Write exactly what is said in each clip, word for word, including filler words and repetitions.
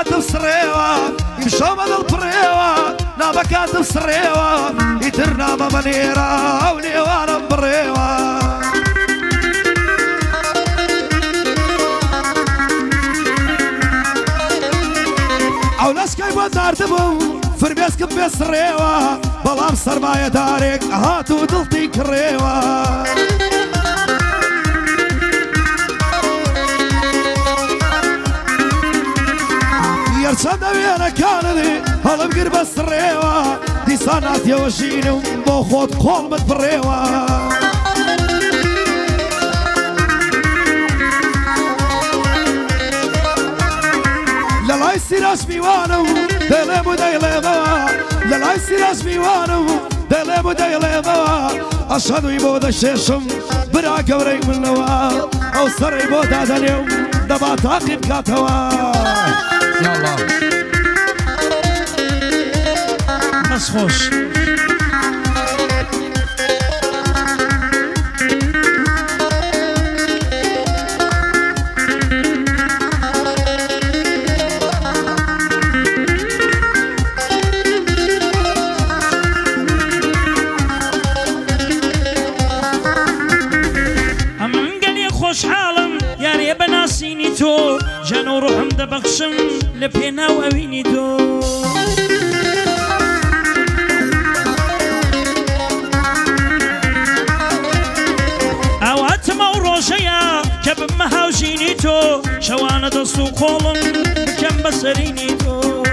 بكاتب سريوة يمشوا من البريوة نا بكاتب سريوة يترنا بمنيرة ونيوانا بريوة عوناس كيبو دارتبو فرميس كبيس سريوة بلام سرماية دارك هاتو دلتي كريوة يرسد ويانا كاندي هلا بقرب السريوة دي صنعت يا وشيني ومبوخوت قول متبريوة لا يصير اسمي وانو دلمو ديلمو لا يصير اسمي وانو دلمو ديلمو اشهد يبود الشيشم براك وري من نوا او سر يبود هذا اليوم دبا تعقب كاتوا يلا بس خوش تو جانو روحم دبخشم لبينا وويني تو اوات موروشيا كب مهاوجيني تو شوانا دستو قولم بكم بسريني تو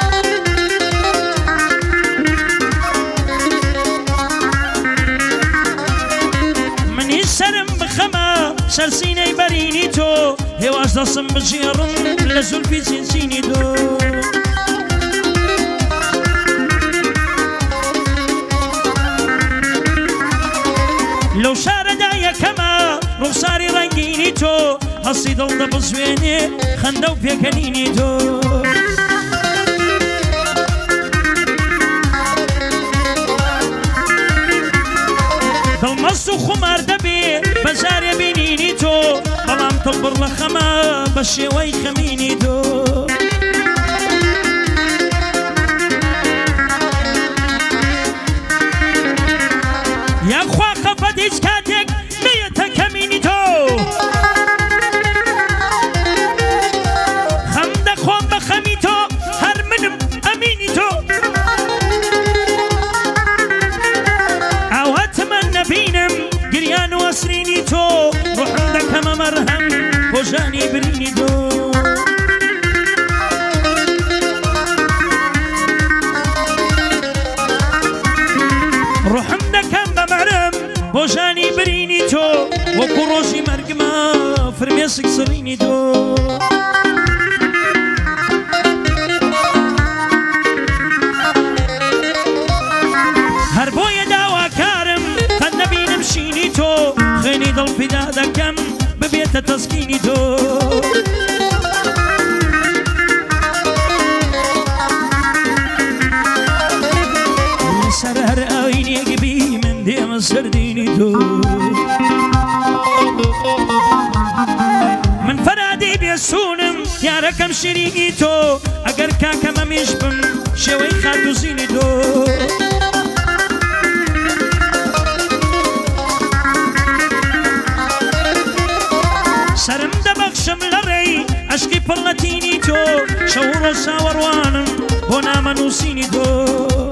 مني سرم بخما سرسيني بريني تو هواش دستم بجيرم لزول في سنسيني دو لو شار دايا كما رخصاري رنگيني تو هصي دل دبزويني خندو بيكنيني تو دل مصو خمار دبي بزار بينيني تو بلام تلبر لخما بشيوي خميني دو يا خوا خفت ايش كاتك ميتا كميني تو خمد خوان بخمي تو هر منم اميني تو او اتمنى بينم قريان واسريني تو روح عندك ما مرهم وجاني بريني دو روح عندك ما مرهم وجاني بريني تو وكروشي مرقما فرميسك سريني دو هربويا داوا كارم قد نبي نمشيني تو خيني ضل في دادكم ببيت تسكيني تو سرر عيني قبي من ديم سرديني تو من فرادي بيسونم يا ركم شريني تو اگر كاكا ما ميشبم شوي خاتو زيني تو سرم دبخشم لري اشكي برلتيني تو شورو ساوروانم هنا منوسيني تو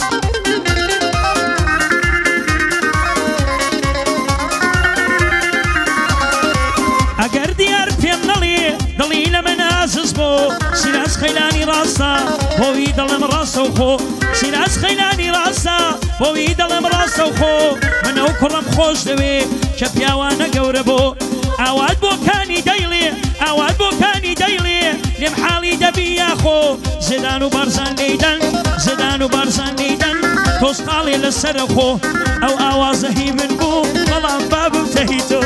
اگر ديار بيم نلي دليل من عزز بو سلاس خيلاني راسا هوي دلم راسا وخو سلاس خيلاني راسا هوي دلم راسا وخو من او كرم خوش دوي كبياوانا قوربو اواد بو كاني دايلي اواد بو كاني دايلي لم حالي دبي ياخو زدانو بارزان نيدن زدانو بارزان نيدن توس قالي للسرخو او اوازهي من بو ملام بابو تهيتو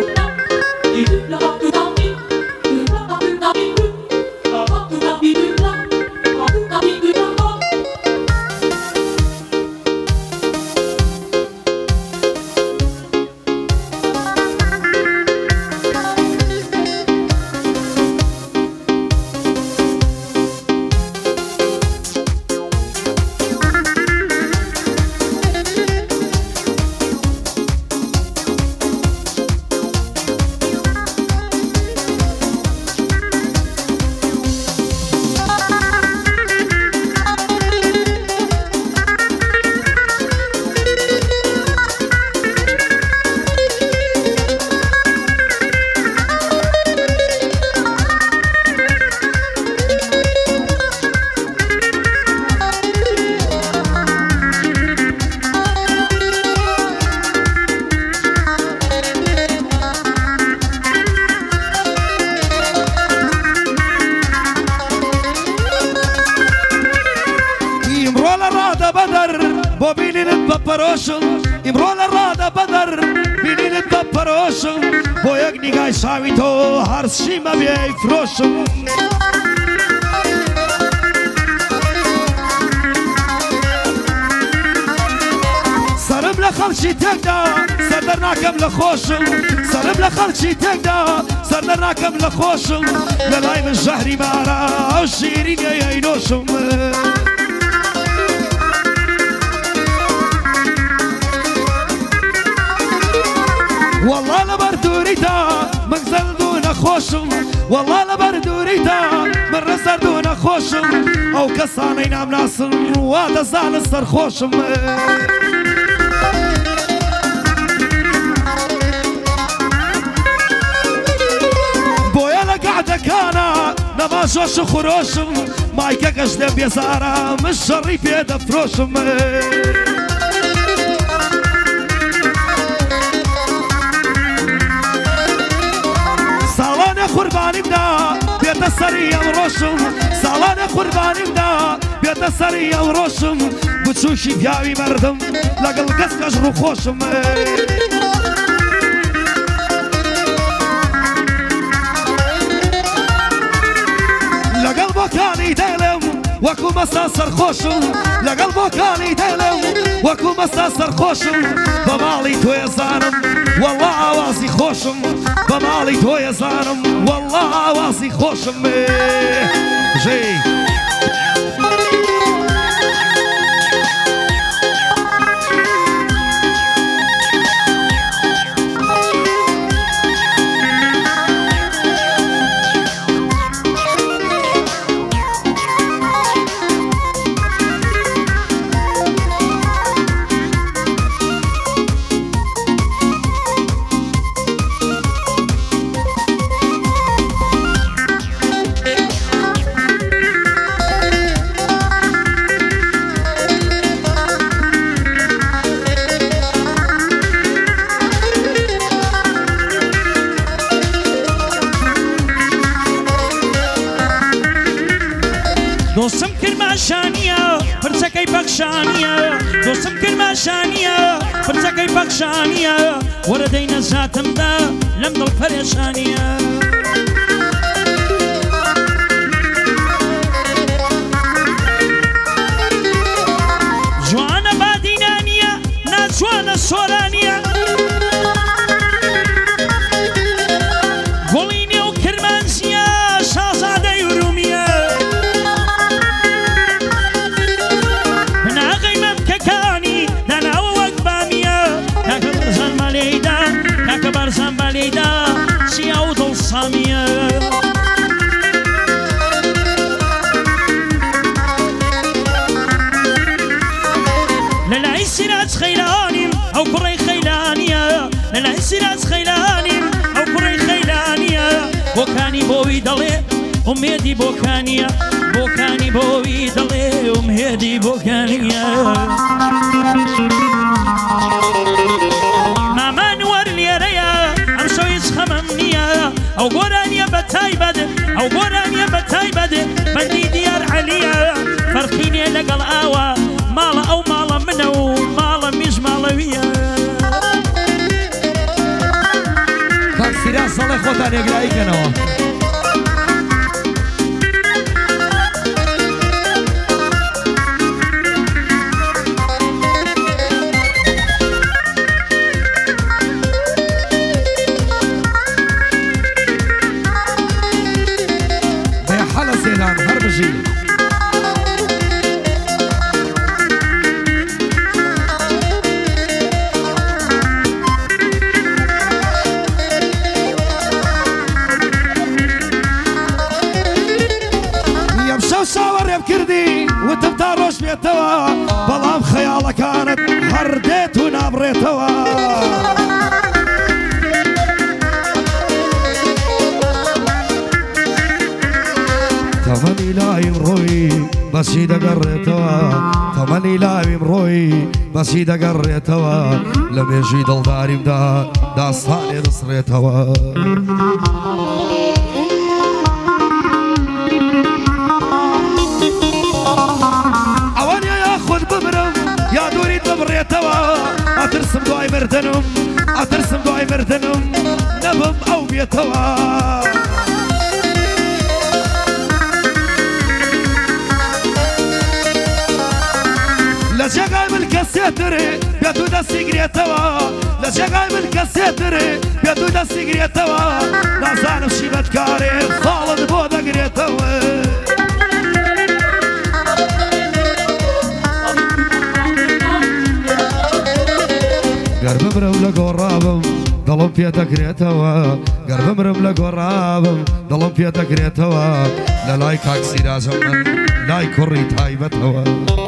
Bye. بەپەرۆشم ئیمڕۆ لە ڕادە بەدەر بینینت بەپەرۆشم بۆ یەک نیگای چاوی تۆ هەرچی مەبێ فرۆشم سرم لە خەڵکی تێکدا سەردەر ناکەم لە خۆشم سرم لە خەڵکی تێکدا سەردەر ناکەم لە خۆشم لە لای من ژەهری مارە ئەو شیرینەیەی نۆشم والله لەبەر دووریدا من زەرد و نەخۆشم والله لەبەر دووریدا من ڕەزەرد و نەخۆشم ئەو کەسانەی نامناسن وا دەزانن سەرخۆشم بۆیە لە گەعدەکانە نەماشۆش و خۆشم مایکە گەش لێ بێزارە من شەڕی پێ دەفرۆشم ساڵانە قوربانیمدا بێتە سەری ئەو ڕۆشم ساڵانە قوربانیمدا بێتە سەری ئەو ڕۆشم بچووکی پیاوی مەردم لەگەڵ گەسکەش ڕووخۆشم لەگەڵ بۆکانی دەڵێم وەکو مەستا سەرخۆشم لەگەڵ بۆکانی دەڵێم وەکو مەستا سەرخۆشم بە ماڵی تۆیە زانم والله ئاوازی خۆشم بە ماڵی تۆیە زانم والله ئاوازی خۆشم ژێ دۆستم کرماشانیە پرچەکەی بەخشانیە دۆستم کرماشانیە پرچەکەی بەخشانیە وەرە دەینە زاتمدا لەم دڵ پەرێشانیە جوانە بادینانیە ناجوانە سۆرانیە گوڵینێ و کرمانسیە شازادەی ورومیە زنباليدا سياود الصامية للاي سيراج خيلانيم أو كري خيلانية للاي سيراج خيلانيم أو كري خيلانية بوكاني بوي دلي أميدي بوكانية بوكاني بوي دلي أميدي بوكانية ماما نور ليريا أمشويس خممنيا أو قرانيا بتايبد أو قرانيا بتايبد بدي ديار عليا فرقيني لقل آوا مالا أو مالا منو مالا مش مالوية كاك سيرا صالح خوتان يقرأي كنوا وتبدا روش بيتوا بلام خيالك كانت هرديت ونابريتوا تمني لايم روي بس إذا قريتوا تمني لايم روي بس إذا قريتوا لم يجي ضل داري دا داستاني نصريتوا يا دوري دبريتوا دوای مردنم ئەترسم دوای مردنم نەبم ئەو بێتەوە لە جێگای من کەسێترێ بێت و دەستیگرێتەوە لە جێگای من کەسێترێ بێت و دەستیگرێتەوە نازانم شیبەتکارێ ساڵت بۆ دەگرێتەوە گەر بمرم لە گۆڕابم دڵم پێدەگرێتەوە گەر بمرم لە گۆڕابم دڵم پێدەگرێتەوە لە لای کاک سیرازم من لای کوڕی تایبەتەوە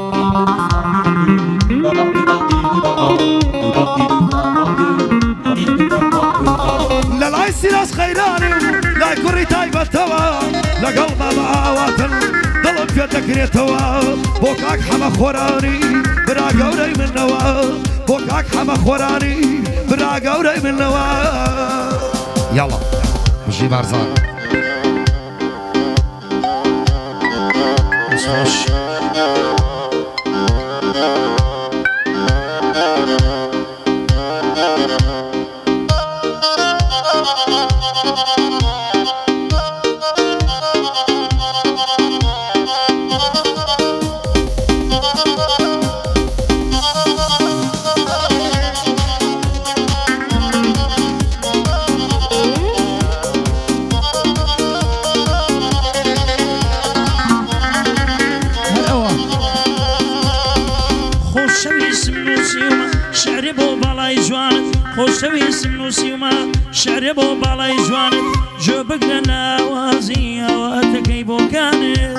لە لای سیراز خەیرانم لای کوڕی تایبەتەوە لەگەڵ بابە ئاواتن دڵم پێدەگرێتەوە بۆ کاک حەمە خۆرانی برا گەورەی منەوە بۆ کاک حەمە خۆرانی برا گەورەی منەوە یاڵا بژی بارزان خۆش خۆشەویستم نووسیومە شعرێ بۆ باڵای جوانت جۆ بگرە ناوازی ئەواتەکەی بۆکانت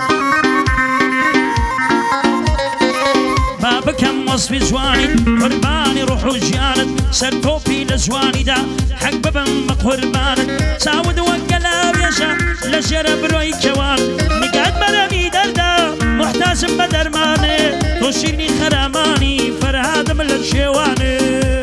با بکەم وەسفی جوانیت قوربانی ڕوح و ژیانت سەر تۆپی لە جوانیدا حەق ببم بە قوربانت چاود وەک گەلاوێژە لە ژێرە برۆی کێوان نگات بەرەمی دەردا محتاجم بە دەرمانێ تۆ شیرنی خەرامانی فەرهادم لە شێوانێ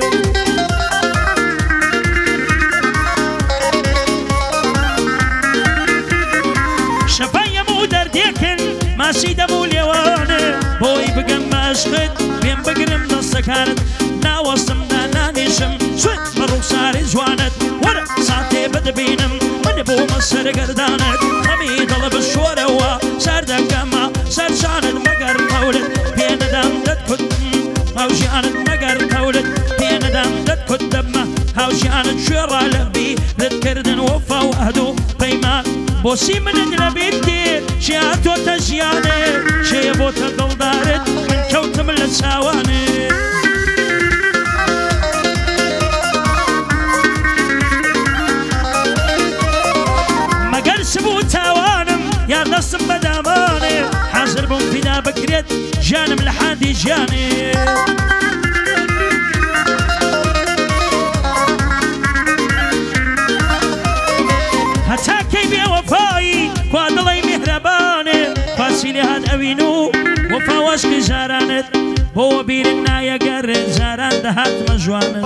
ماسی دەبوو لێوانێ بۆی بگەم باشقت پێم بگرم دەستەکانت ناوەستمدا نانێشم سوێت بە ڕووساری جوانت وەرە ساتێ بەدەبینم من بۆمە سەرگەردانت خەمی دڵە بە شۆرەوە سەردەکەمە سەرشانت مەگەر قەولت پێنەدام دەتکوت هاوژیانت مەگەر قەولت پێنەدام دەتکوت دەبمە هاوژیانت شوێڕا لەبی دەتکردن وەفا و ئەهدوو پەیمان بۆسی منت لەبێت دێ شێ هاتۆتە ژیانێ شێیە بۆتە دڵدارت من کەوتم لە چاوانێ مەگەر سبوو تاوانم یان دەستم بەدامانێ حازر بووم فیدا بکرێت ژیانم لە حادی ژیانێ هەتا کەی بێوەفایی کوا دڵی میهرەبانێ پاسی لێ هات ئەوین و وەفا وەشکی ژارانت بۆوە بیرم نایەگەر جاران دەهاتمە ژوانت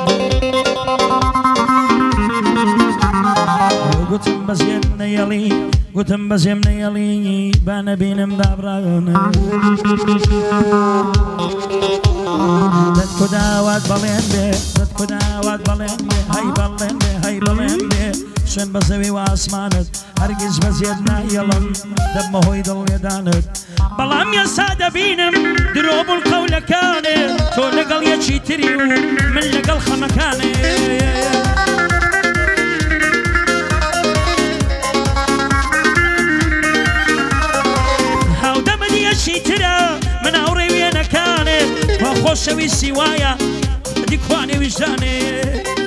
گوتم بەزێم نەیەڵی گوتم بەزێم نەیەڵی با نەبینم دابڕاونە دەت کوداوات بەڵێن بێ دەت کوداوات بەڵێن بێ هەی بەڵێن بێ هەی بەڵێن بێ شوێن بە زەوی و ئاسمانت هەرگیز بەزێت نایەڵم دەبمە هۆی دڵێدانت بەڵام یەسا دەبینم درۆ بوون قەولەکانێ تۆ لەگەڵ یەکی تری و من لەگەڵ خەمەکانێ هاودەمەنی یەکی ترە من هاوڕێ وێنەکانێ خۆشەویستی وایە دیکوانێ ویژدانێ